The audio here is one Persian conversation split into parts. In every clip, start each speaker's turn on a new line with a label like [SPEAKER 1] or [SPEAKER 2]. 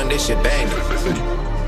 [SPEAKER 1] Young, this shit banging.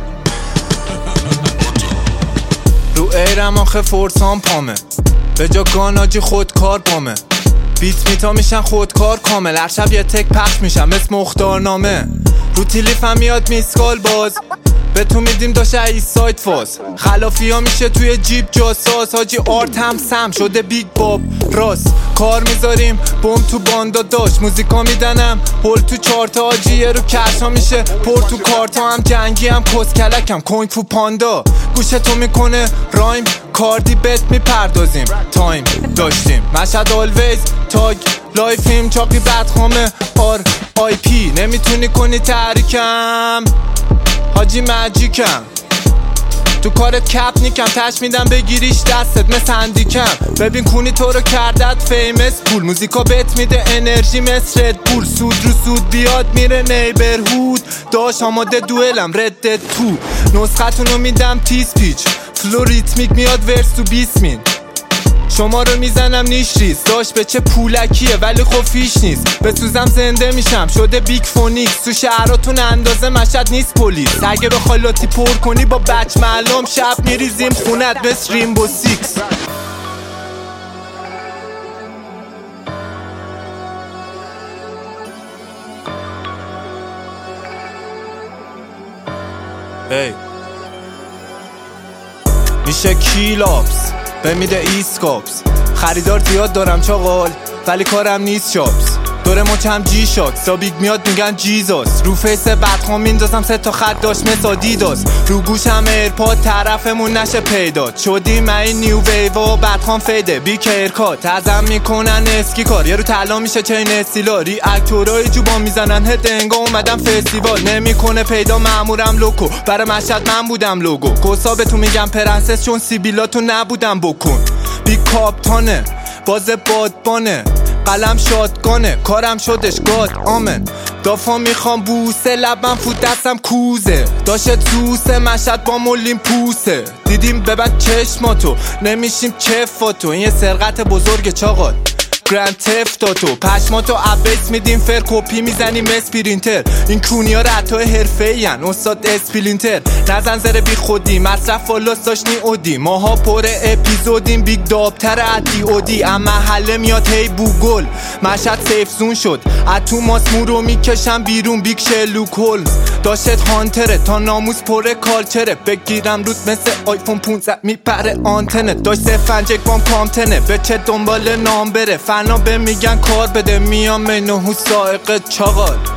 [SPEAKER 2] رو ایرم آخه فرسان پامه، به جا گاناجی خودکار پامه. بیت میتا میشن خودکار کامل، هر شب یه تک پخش میشن مثل مختارنامه. رو تیلیفم میاد میسکال باز، به تو میدیم داشه ای سایت فاز. خلافی ها میشه توی جیب جاساس، حاجی آرت هم سم شده بیگ باب راست. کار میذاریم بوم تو باندا داشت، موزیکا میدنم هول تو چارتا، حاجی یه رو کرشا میشه پر تو کارتا. هم جنگی هم کسکلکم کنگ فو پاندا، گوشتو میکنه رایم کاردی بت میپردازیم. تایم داشتیم مشهد آلویز تاگ لایفیم چاقی بدخامه آر آی پی. نمیتونی کنی تحریکم حاجی مجیکم، تو کارت کپ نیکم تش میدم بگیریش دستت مثل هندیکم. ببین کونی تو رو کردت فیمس پول، موزیکا بت میده انرژی مثل رد بول. سود رو سود بیاد میره نیبرهود، داش آماده دوئلم ردت تو. نسختونو میدم تیز پیچ، فلو ریتمیک میاد ورس تو 20 مین. شما رو میزنم نیش ریز، داشت به چه پولکیه ولی خب فیش نیست. به سوزم زنده میشم شده بیگ فونیکس، تو شهراتون اندازه مشهد نیست پلیس. اگه بخوای لاتی پر کنی با بچ معلوم، شب میریزیم خونت مثل ریمبو سیکس. hey. میشه کیلاپس به میده ایسکاپس، خریدار زیاد دارم چاقال ولی کارم نیست شاپس. دوره مچم جی شاکس تا بیگ میاد میگن جیزاس. رو فیس بدخوام میندازم 3 تا خط داشت مثل آدیداس. رو گوشم ایرپاد طرفمون نشه پیدات، شدیم این نیو ویو بدخوام فیده بی کیرکات. ازم میکنن اسکی کار، یه رو طلا میشه چین استیلا. ریاکتورای جوبان میزنن هد انگا اومدم فستیوال. نمیکنه پیدا مامورم لوکو، برای مشهد من بودم لوگو. کوسا بهتون میگم پرنسس چون سیبیلاتو نبودم بکن. بی کاپتانه باز بادبانه، قلم شادگانه کارم شدش گاد آمن. دافا میخوام بوسه لبم فوت دستم کوزه، داشت زوسه مشهد با مولیم پوسه. دیدیم ببند چشماتو نمیشیم چفاتو، این یه سرقت بزرگ چاقال گرند تفتاتو. پشماتو عبیس میدیم فر کپی میزنیم اسپرینتر. این کونیا رتای حرفه‌ای ان استاد اسپلینتر. نزن زره بی خودی مصرف والاس داشتنی اودی. ماها پر اپیزودیم بیگ دابتر عدی اودی. ام محله میاد هی بوگل مشهد سیف زون شد، اتو ماسمو رو میکشم بیرون بیگ شلوک هولمز. داشت هانتره تا ناموس پر کالچره، بگیرم روت مثل آیفون 15 میپره آنتنه. داشت سفنجک بام کامتنه به چه دنبال نام بره. فنا به میگن کار بده میام منو سائق چاقال.